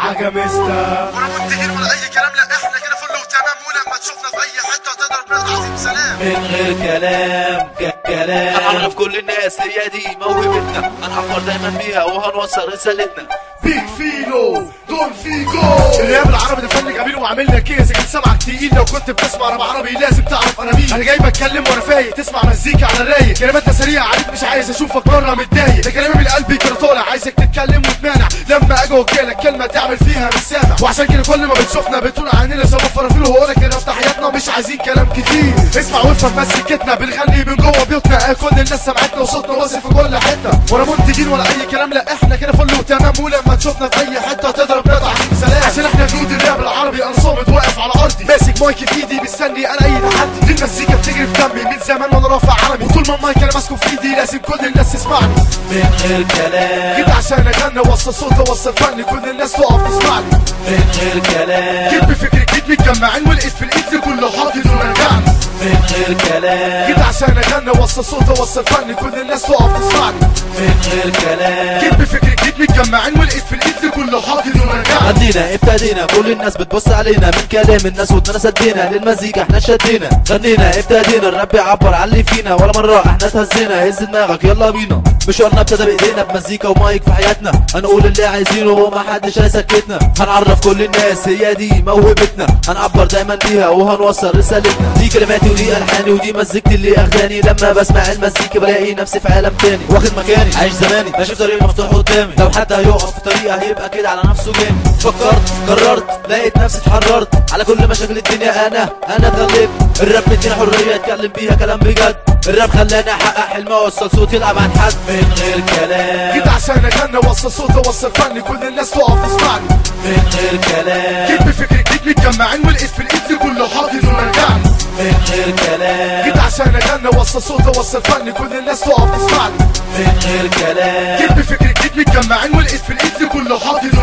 عجمستا ولا منتهين ولا اي كلام، لا احنا كده فل وتمام، ولما تشوفنا في اي حته تقدر بلاد عظيم سلام. من غير كلام كلام هنعرف كل الناس هي دي موهبتنا، هنعبر دايما بيها وهنوصل رسالتنا. بيج فيلو دون فيجو. الراب العربي ده فن جميل وعاملنا كيس، كان سمعك تقيل لو كنت بتسمع راب عربي لازم تعرف انا مين. انا جاي بتكلم وانا فايق، تسمع مزيكا على الرايق، كلماتنا سريعه عليك مش عايز اشوفك بره متضايق، ده كلامي من قلبي كده طالع عايزك تتكلم وتمانع، لما اجي اوكلك كلمه تعمل فيها مش سامع، وعشان كده كل ما بتشوفنا بتقول عننا شباب فرافيل، وهقولك كده في حياتنا مش عايزين كلام كتير. اسمع وافهم مزيكتنا بنغني من جوه بيوتنا، كل الناس سمعتنا وصوتنا واصل في كل حته، ولا منتجين ولا اي كلام، لا احنا كده فل وتمام، ولما تشوفنا في اي حته تضرب نضع عظيم سلام. عشان احنا جنود الراب العربي، انا صامد واقف على ارضي، ماسك مايك في ايدي مستني انا اي تحدي، دي المزيكا بتجري في دمي من زمان وانا رافع علمي، وطول ما المايك انا ماسكه في ايدي لازم كل الناس تسمعني. من غير كلام جيت عشان اغني اوصل صوت اوصل فني، كل الناس تقف تسمعني. من غير كلام جيت بفكر جيت متجمعين ولقيت في الايد لكل حاضر ورجعني. من غير كلام جيت عشان اغني اوصل صوت اوصل فني، كل الناس تقف تسمعني. من غير كلام جيت بفكر جيت متجمعين ولقيت في الايد لكل حاضر ورجعني. غنينا ابتدينا كل الناس بتبص علينا، من كلام الناس ودنا سدينا، للمزيكا احنا شدينا. غنينا ابتدينا الراب بيعبر عن اللي فينا، ولا مرة احنا تهزينا، هز دماغك يلا بينا. مشوارنا ابتدى بايدينا بمزيكا ومايك في حياتنا، هنقول اللي عايزينه وما حدش هيسكتنا، هنعرف كل الناس هي دي موهبتنا، هنعبر دايما بيها وهنوصل رسالتنا. دي كلماتي ودي الحاني ودي مزيكتي اللي اخداني، لما بسمع المزيكا بلاقي نفسي في عالم تاني، واخد مكاني عايش زماني ماشي في طريق مفتوح قدامي، لو حد هيقف في طريقه هيبقى كده على نفسه جامد. فكرت قررت لقيت نفسي اتحررت على كل مشاكل الدنيا، انا اتغلبت. الراب مديني حريه اتكلم بيها كلام بجد، الراب خلاني احقق حلمي اوصل صوتي يلعب عن حد. من غير كلام جيت عشان اغني اوصل صوت اوصل فني، كل الناس تقف تسمعني. من غير كلام جيت بفكر جيت متجمعين ولقيت في الايد لكل حاضر ورجعني. من غير كلام جيت عشان اغني اوصل صوت اوصل فني، كل الناس تقف تسمعني. من غير كلام جيت بفكر جيت متجمعين ولقيت في الايد لكل حاضر